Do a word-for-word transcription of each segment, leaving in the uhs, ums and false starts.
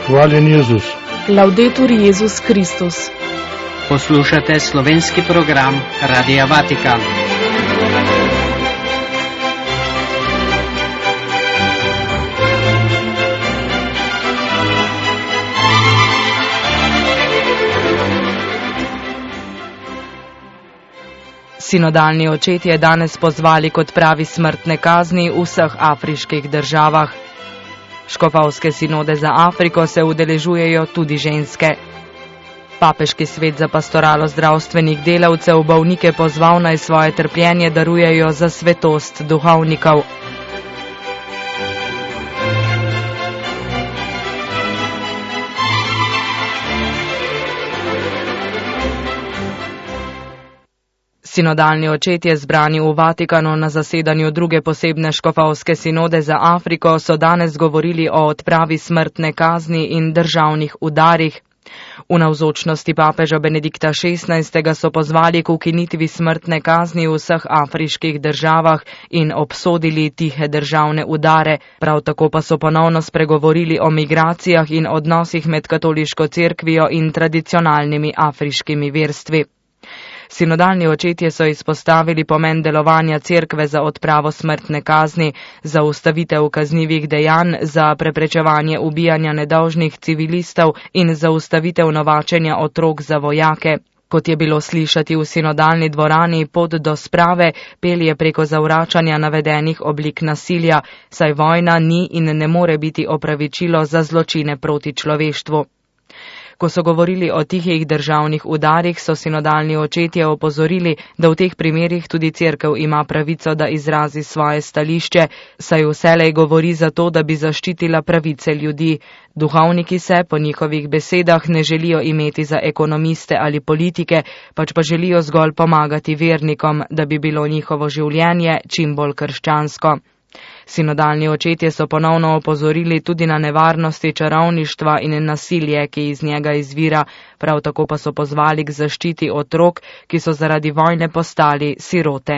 Hvaljen Jezus. Laudetur Jezus Kristus. Poslušate slovenski program Radia Vatikan. Sinodalni očetje danes pozvali k odpravi smrtne kazni v vseh afriških državah. Škofovske sinode za Afriko se udeležujejo tudi ženske. Papeški svet za pastoralo zdravstvenih delavcev bolnike pozval naj svoje trpljenje darujejo za svetost duhovnikov. Sinodalni očetje zbrani v Vatikanu na zasedanju druge posebne škofovske sinode za Afriko so danes govorili o odpravi smrtne kazni in državnih udarih. V navzočnosti papeža Benedikta šestnajstega so pozvali k ukinitvi smrtne kazni v vseh afriških državah in obsodili tihe državne udare. Prav tako pa so ponovno spregovorili o migracijah in odnosih med katoliško cerkvijo in tradicionalnimi afriškimi verstvi. Sinodalni očetje so izpostavili pomen delovanja cerkve za odpravo smrtne kazni, za ustavitev kaznivih dejanj, za preprečevanje ubijanja nedolžnih civilistov in za ustavitev novačenja otrok za vojake. Kot je bilo slišati v sinodalni dvorani, pot do sprave pelje preko zavračanja navedenih oblik nasilja, saj vojna ni in ne more biti opravičilo za zločine proti človeštvu. Ko so govorili o tihih državnih udarih, so sinodalni očetje opozorili, da v teh primerih tudi cerkev ima pravico, da izrazi svoje stališče, saj vselej govori za to, da bi zaščitila pravice ljudi. Duhovniki se, po njihovih besedah, ne želijo imeti za ekonomiste ali politike, pač pa želijo zgolj pomagati vernikom, da bi bilo njihovo življenje čim bolj krščansko. Sinodalni očetje so ponovno opozorili tudi na nevarnosti čarovništva in nasilje, ki iz njega izvira, prav tako pa so pozvali k zaščiti otrok, ki so zaradi vojne postali sirote.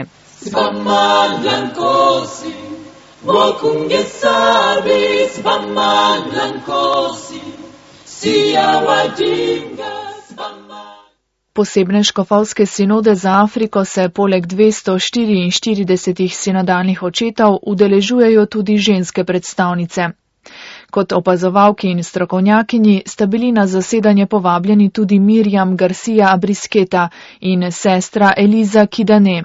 Posebne škofovske sinode za Afriko se poleg dvesto štiriinštirideset sinodalnih očetov udeležujejo tudi ženske predstavnice. Kot opazovalki in strokovnjakinji sta bili na zasedanje povabljeni tudi Mirjam Garcia Brisketa in sestra Eliza Kidane.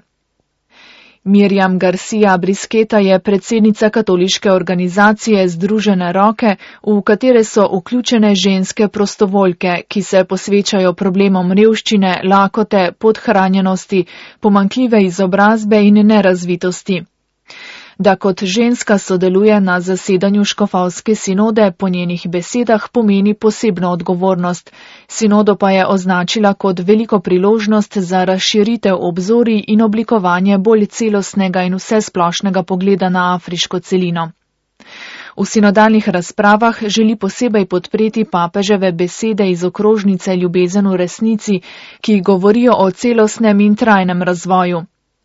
Mirjam Garcia Brisketa je predsednica katoliške organizacije Združene roke, v katere so vključene ženske prostovoljke, ki se posvečajo problemom revščine, lakote, podhranjenosti, pomanjkljive izobrazbe in nerazvitosti. Da kot ženska sodeluje na zasedanju škofovske sinode, po njenih besedah pomeni posebno odgovornost. Sinodo pa je označila kot veliko priložnost za razširitev obzorij in oblikovanje bolj celostnega in vsesplošnega pogleda na afriško celino. V sinodalnih razpravah želi posebej podpreti papeževe besede iz okrožnice Ljubezen v resnici, ki govorijo o celostnem in trajnem razvoju.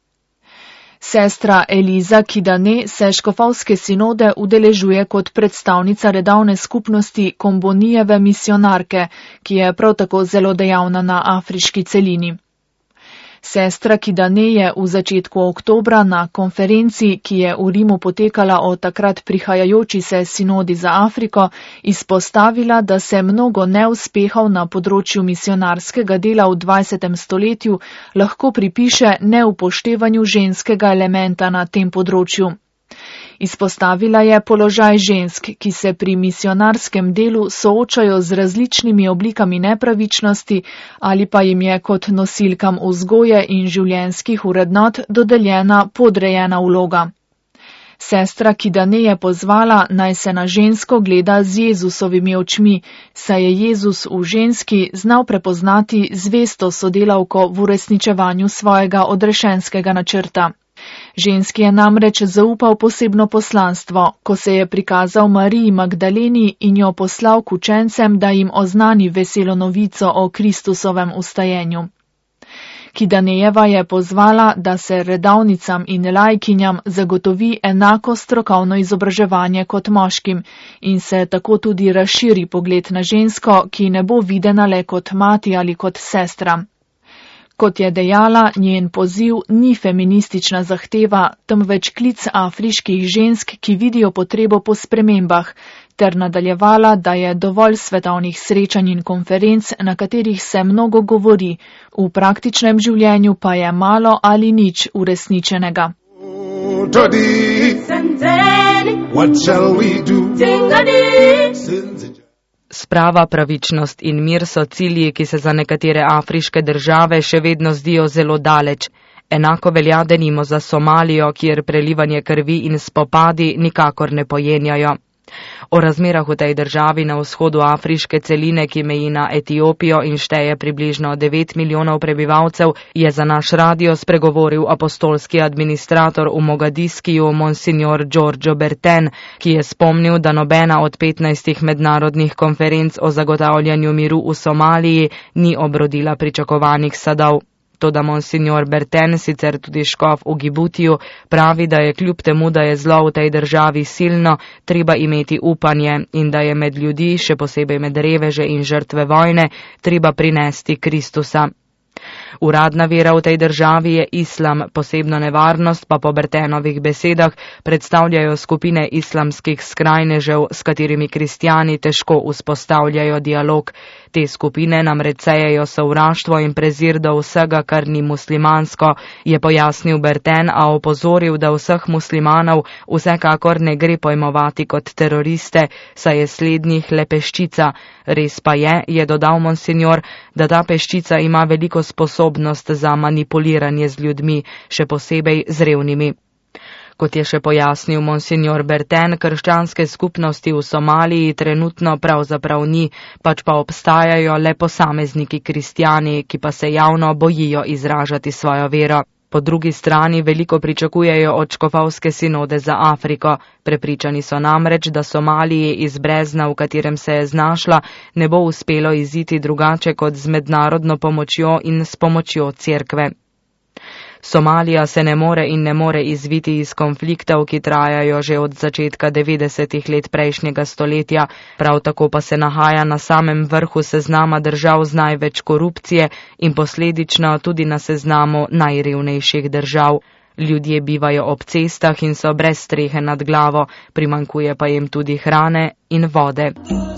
Sestra Eliza Kidane se škofovske sinode udeležuje kot predstavnica redovne skupnosti Kombonijeve misionarke, ki je prav tako zelo dejavna na afriški celini. Sestra Kidane je v začetku oktobra na konferenci, ki je v Rimu potekala o takrat prihajajoči se sinodi za Afriko, izpostavila, da se mnogo neuspehov na področju misionarskega dela v dvajsetem stoletju lahko pripiše neupoštevanju ženskega elementa na tem področju. Izpostavila je položaj žensk, ki se pri misionarskem delu soočajo z različnimi oblikami nepravičnosti ali pa jim je kot nosilkam vzgoje in življenjskih vrednot dodeljena podrejena vloga. Sestra Kidane je pozvala, naj se na žensko gleda z Jezusovimi očmi, saj je Jezus v ženski znal prepoznati zvesto sodelavko v uresničevanju svojega odrešenskega načrta. Ženski je namreč zaupal posebno poslanstvo, ko se je prikazal Mariji Magdaleni in jo poslal k učencem, da jim oznani veselo novico o Kristusovem vstajenju. Kidanejeva je pozvala, da se redavnicam in lajkinjam zagotovi enako strokovno izobraževanje kot moškim in se tako tudi razširi pogled na žensko, ki ne bo videna le kot mati ali kot sestra. Kot je dejala, njen poziv ni feministična zahteva, temveč klic afriških žensk, ki vidijo potrebo po spremembah, ter nadaljevala, da je dovolj svetovnih srečanj in konferenc, na katerih se mnogo govori, v praktičnem življenju pa je malo ali nič uresničenega. Sprava, pravičnost in mir so cilji, ki se za nekatere afriške države še vedno zdijo zelo daleč. Enako velja denimo za Somalijo, kjer prelivanje krvi in spopadi nikakor ne pojenjajo. O razmerah v tej državi na vzhodu afriške celine, ki meji na Etiopijo in šteje približno devet milijonov prebivalcev, je za naš radio spregovoril apostolski administrator v Mogadiskiju, monsignor Giorgio Berten, ki je spomnil, da nobena od petnajstih mednarodnih konferenc o zagotavljanju miru v Somaliji ni obrodila pričakovanih sadov. Toda monsignor Berten, sicer tudi škof v Gibutiju, pravi, da je kljub temu, da je zlo v tej državi silno, treba imeti upanje in da je med ljudi, še posebej med reveže in žrtve vojne, treba prinesti Kristusa. Uradna vera v tej državi je islam, posebno nevarnost pa po Bertenovih besedah predstavljajo skupine islamskih skrajnežev, s katerimi kristjani težko vzpostavljajo dialog. Te skupine namreč sejejo sovraštvo in prezir do vsega, kar ni muslimansko, je pojasnil Berten, a opozoril, da vseh muslimanov vsekakor ne gre pojmovati kot teroriste, saj je slednjih le peščica. Res pa je, je dodal monsignor, da ta peščica ima veliko sposobnost za manipuliranje z ljudmi, še posebej z revnimi. Kot je še pojasnil monsignor Berten, krščanske skupnosti v Somaliji trenutno pravzaprav ni, pač pa obstajajo le posamezniki kristjani, ki pa se javno bojijo izražati svojo vero. Po drugi strani veliko pričakujejo od škofovske sinode za Afriko. Prepričani so namreč, da Somaliji iz brezna, v katerem se je znašla, ne bo uspelo iziti drugače kot z mednarodno pomočjo in s pomočjo cerkve. Somalija se ne more in ne more izviti iz konfliktov, ki trajajo že od začetka devetdesetih let prejšnjega stoletja, prav tako pa se nahaja na samem vrhu seznama držav z največ korupcije in posledično tudi na seznamu najrevnejših držav. Ljudje bivajo ob cestah in so brez strehe nad glavo, primanjkuje pa jim tudi hrane in vode.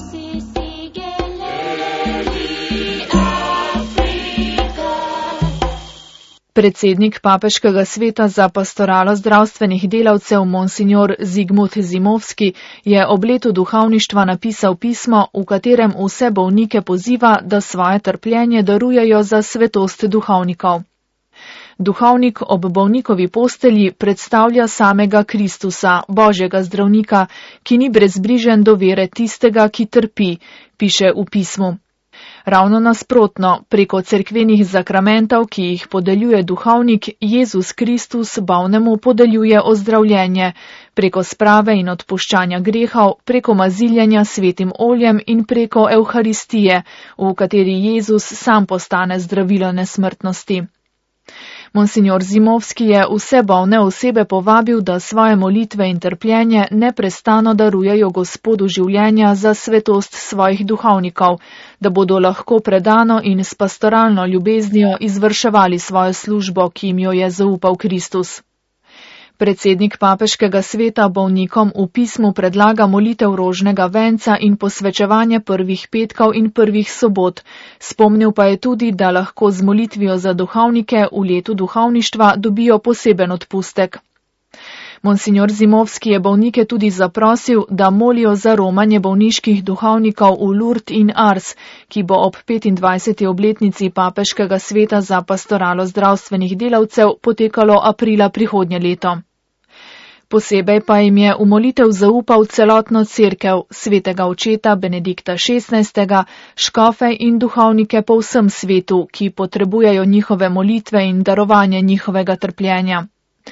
Predsednik Papeškega sveta za pastoralo zdravstvenih delavcev monsignor Zigmund Zimovski je ob letu duhovništva napisal pismo, v katerem vse bolnike poziva, da svoje trpljenje darujejo za svetost duhovnikov. Duhovnik ob bolnikovi postelji predstavlja samega Kristusa, Božjega zdravnika, ki ni brezbrižen do vere tistega, ki trpi, piše v pismu. Ravno nasprotno, preko cerkvenih zakramentov, ki jih podeljuje duhovnik, Jezus Kristus bolnemu podeljuje ozdravljenje, preko sprave in odpuščanja grehov, preko maziljenja svetim oljem in preko Evharistije, v kateri Jezus sam postane zdravilo nesmrtnosti. Monsignor Zimovski je vse bolne osebe povabil, da svoje molitve in trpljenje neprestano darujejo Gospodu življenja za svetost svojih duhovnikov, da bodo lahko predano in s pastoralno ljubeznijo izvrševali svojo službo, ki jim jo je zaupal Kristus. Predsednik Papeškega sveta bolnikom v pismu predlaga molitev rožnega venca in posvečevanje prvih petkov in prvih sobot. Spomnil pa je tudi, da lahko z molitvijo za duhovnike v letu duhovništva dobijo poseben odpustek. Monsignor Zimovski je bolnike tudi zaprosil, da molijo za romanje bolniških duhovnikov v Lourdes in Ars, ki bo ob petindvajseti obletnici Papeškega sveta za pastoralo zdravstvenih delavcev potekalo aprila prihodnje leto. Posebej pa jim je v molitev zaupal celotno cerkev, svetega očeta Benedikta šestnajstega, škofe in duhovnike po vsem svetu, ki potrebujejo njihove molitve in darovanje njihovega trpljenja.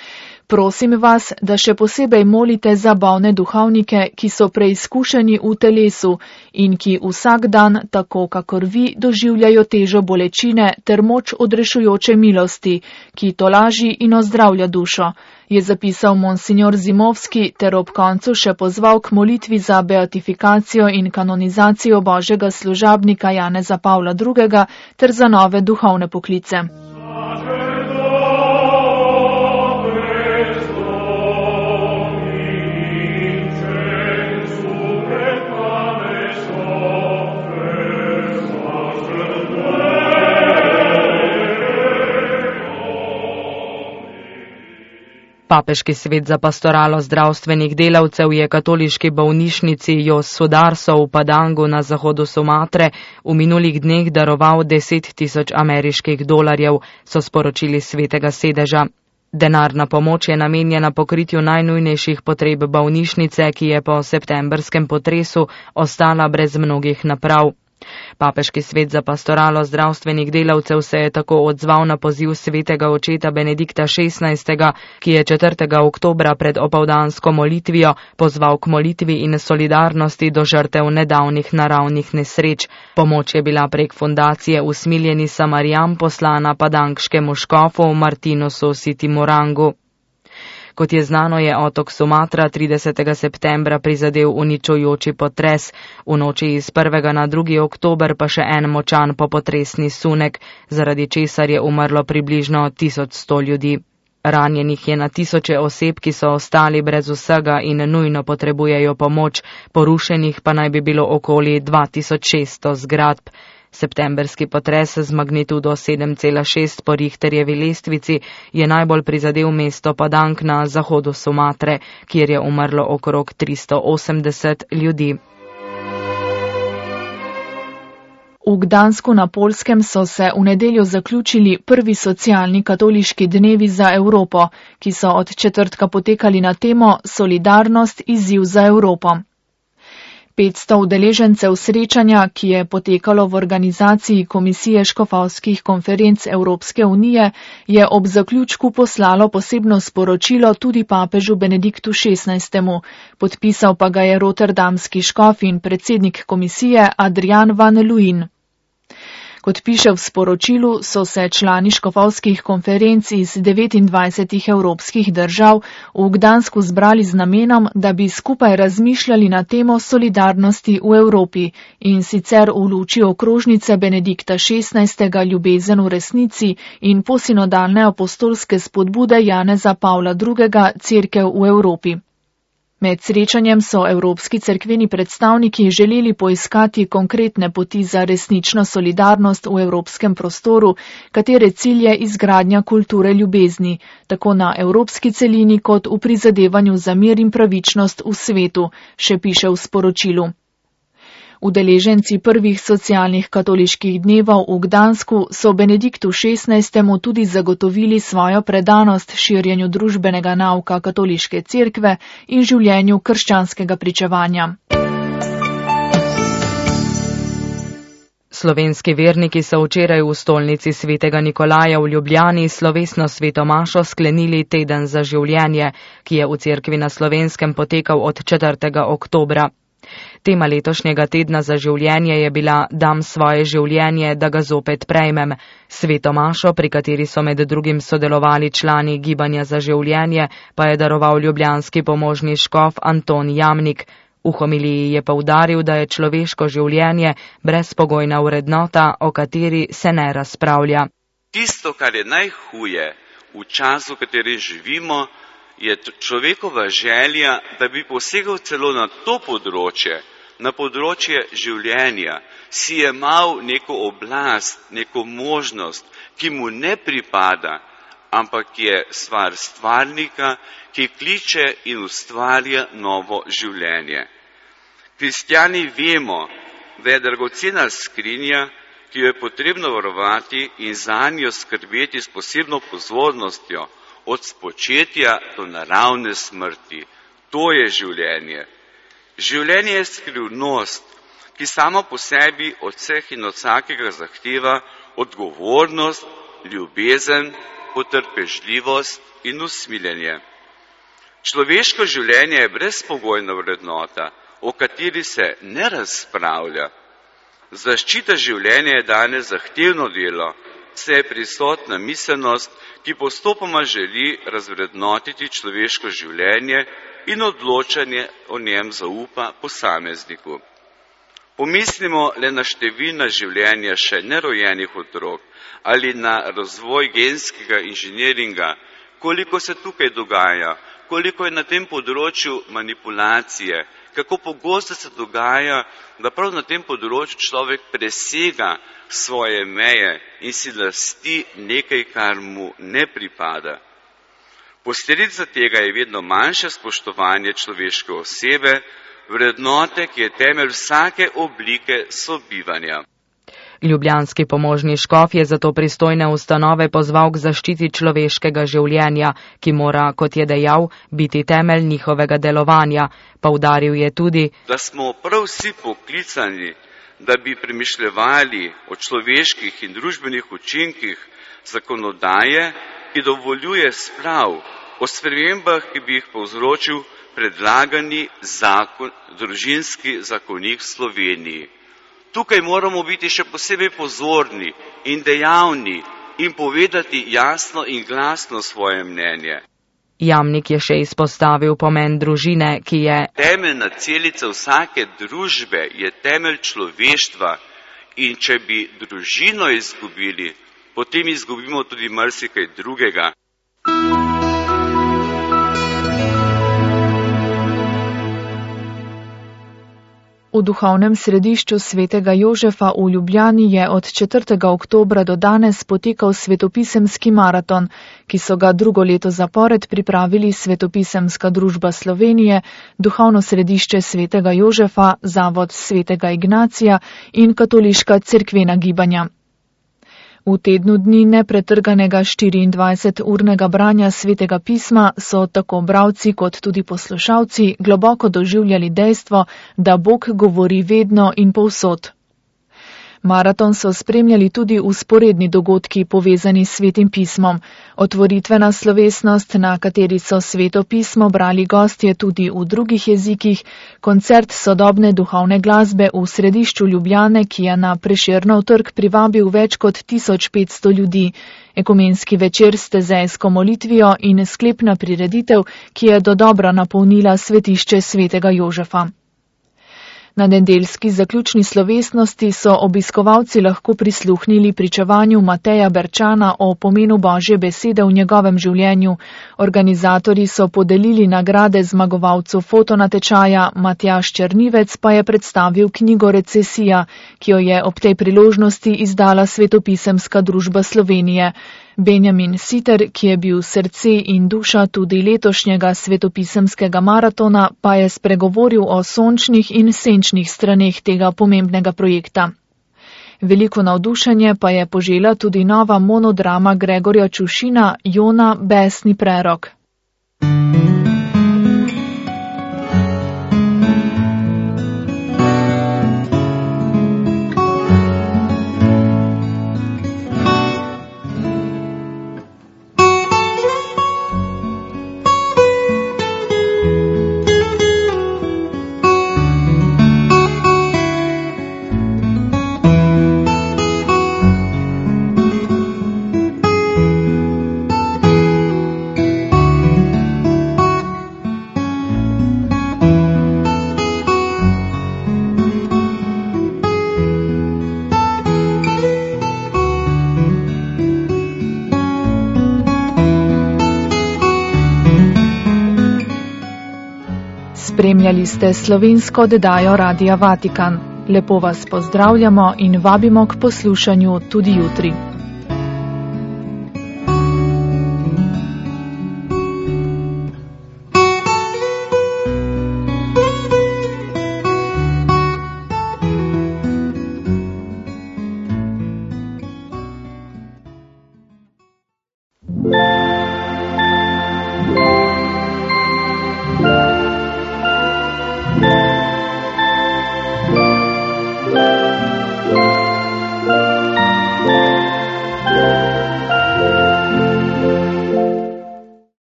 Prosim vas, da še posebej molite za bolne duhovnike, ki so preizkušeni v telesu in ki vsak dan, tako kakor vi, doživljajo težo bolečine ter moč odrešujoče milosti, ki tolaži in ozdravlja dušo, je zapisal monsignor Zimovski ter ob koncu še pozval k molitvi za beatifikacijo in kanonizacijo božjega služabnika Janeza Pavla drugega ter za nove duhovne poklice. Papeški svet za pastoralo zdravstvenih delavcev je katoliški bolnišnici Jos Sudarso v Padangu na zahodu Sumatre v minulih dneh daroval deset tisoč ameriških dolarjev, so sporočili svetega sedeža. Denarna pomoč je namenjena pokritju najnujnejših potreb bolnišnice, ki je po septembrskem potresu ostala brez mnogih naprav. Papeški svet za pastoralo zdravstvenih delavcev se je tako odzval na poziv svetega očeta Benedikta šestnajstega, ki je četrtega oktobra pred opoldansko molitvijo pozval k molitvi in solidarnosti do žrtev nedavnih naravnih nesreč. Pomoč je bila prek fundacije Usmiljeni Samarijan poslana padangškemu škofu Martinusu Sitimorangu. Kot je znano, je otok Sumatra tridesetega septembra prizadel uničujoči potres, v noči iz prvega na drugi oktober pa še en močan popotresni sunek, zaradi česar je umrlo približno tisoč sto ljudi. Ranjenih je na tisoče oseb, ki so ostali brez vsega in nujno potrebujejo pomoč, porušenih pa naj bi bilo okoli dva tisoč šeststo zgradb. Septemberski potres z magnitudo sedem cela šest po Richterjevi lestvici je najbolj prizadel mesto Padang na zahodu Sumatre, kjer je umrlo okrog tristo osemdeset ljudi. V Gdansku na Poljskem so se v nedeljo zaključili prvi socialni katoliški dnevi za Evropo, ki so od četrtka potekali na temo Solidarnost, izziv za Evropo. petsto udeležencev srečanja, ki je potekalo v organizaciji Komisije škofovskih konferenc Evropske unije, je ob zaključku poslalo posebno sporočilo tudi papežu Benediktu šestnajstemu. Podpisal pa ga je rotterdamski škof in predsednik komisije Adrian van Luin. Kot piše v sporočilu, so se člani škofovskih konferenc iz devetindvajsetih evropskih držav v Gdansku zbrali z namenom, da bi skupaj razmišljali na temo solidarnosti v Evropi in sicer v luči okrožnice Benedikta šestnajstega ljubezen v resnici in posinodalne apostolske spodbude Janeza Pavla drugega Cerkev v Evropi. Med srečanjem so evropski cerkveni predstavniki želeli poiskati konkretne poti za resnično solidarnost v evropskem prostoru, katere cilj je izgradnja kulture ljubezni, tako na evropski celini kot v prizadevanju za mir in pravičnost v svetu, še piše v sporočilu. Udeleženci prvih socialnih katoliških dnevov v Gdansku so Benediktu šestnajstemu tudi zagotovili svojo predanost širjenju družbenega nauka katoliške cerkve in življenju krščanskega pričevanja. Slovenski verniki so včeraj v stolnici svetega Nikolaja v Ljubljani slovesno sveto mašo sklenili teden za življenje, ki je v cerkvi na Slovenskem potekal od četrtega oktobra. Tema letošnjega tedna za življenje je bila Dam svoje življenje, da ga zopet prejmem. Sveto mašo, pri kateri so med drugim sodelovali člani Gibanja za življenje, pa je daroval ljubljanski pomožni škof Anton Jamnik. V homiliji je poudaril, da je človeško življenje brezpogojna vrednota, o kateri se ne razpravlja. Tisto, kar je najhuje v času, v katerem živimo, je človekova želja, da bi posegal celo na to področje, na področje življenja, si jemal neko oblast, neko možnost, ki mu ne pripada, ampak je stvar stvarnika, ki kliče in ustvarja novo življenje. Kristjani vemo, da je dragocena skrinja, ki jo je potrebno varovati in zanjo skrbeti s posebno pozornostjo, od spočetja do naravne smrti. To je življenje. Življenje je skrivnost, ki samo po sebi od vseh in od vsakega zahteva odgovornost, ljubezen, potrpežljivost in usmiljenje. Človeško življenje je brezpogojna vrednota, o kateri se ne razpravlja. Zaščita življenja je danes zahtevno delo, saj je prisotna miselnost, ki postopoma želi razvrednotiti človeško življenje in odločanje o njem zaupa posamezniku. Pomislimo le na številna življenja še nerojenih otrok ali na razvoj genskega inženiringa, koliko se tukaj dogaja, koliko je na tem področju manipulacije, kako pogosto se dogaja, da prav na tem področju človek presega svoje meje in si lasti nekaj, kar mu ne pripada. Posledica tega je vedno manjše spoštovanje človeške osebe, vrednote, ki je temelj vsake oblike sobivanja. Ljubljanski pomožni škof je zato pristojne ustanove pozval k zaščiti človeškega življenja, ki mora, kot je dejal, biti temelj njihovega delovanja. Poudaril je tudi, da smo prav vsi poklicani, da bi premišljevali o človeških in družbenih učinkih zakonodaje, ki dovoljuje sprav, o spremembah, ki bi jih povzročil predlagani zakon, družinski zakonik v Sloveniji. Tukaj moramo biti še posebej pozorni in dejavni in povedati jasno in glasno svoje mnenje. Jamnik je še izpostavil pomen družine, ki je temeljna celica vsake družbe, je temelj človeštva in če bi družino izgubili, potem izgubimo tudi marsikaj drugega. V duhovnem središču svetega Jožefa v Ljubljani je od četrtega oktobra do danes potekal svetopisemski maraton, ki so ga drugo leto zapored pripravili Svetopisemska družba Slovenije, duhovno središče svetega Jožefa, zavod svetega Ignacija in katoliška cerkvena gibanja. V tednu dni nepretrganega štiriindvajseturnega branja svetega pisma so tako bralci kot tudi poslušalci globoko doživljali dejstvo, da Bog govori vedno in povsod. Maraton so spremljali tudi vzporedni dogodki povezani s svetim pismom. Otvoritvena slovesnost, na kateri so sveto pismo brali gostje tudi v drugih jezikih, koncert sodobne duhovne glasbe v središču Ljubljane, ki je na Prešernov trg privabil več kot tisoč petsto ljudi, ekumenski večer s tezejsko molitvijo in sklepna prireditev, ki je dodobra napolnila svetišče svetega Jožefa. Na nedeljski zaključni slovesnosti so obiskovalci lahko prisluhnili pričevanju Mateja Berčana o pomenu Božje besede v njegovem življenju. Organizatorji so podelili nagrade zmagovalcu fotonatečaja, Matjaž Črnivec pa je predstavil knjigo Recesija, ki jo je ob tej priložnosti izdala Svetopisemska družba Slovenije. Benjamin Siter, ki je bil srce in duša tudi letošnjega svetopisemskega maratona, pa je spregovoril o sončnih in senčnih straneh tega pomembnega projekta. Veliko navdušenje pa je požela tudi nova monodrama Gregorja Čušina Jona Besni prerok. Spremljali ste slovensko oddajo Radia Vatikan. Lepo vas pozdravljamo in vabimo k poslušanju tudi jutri.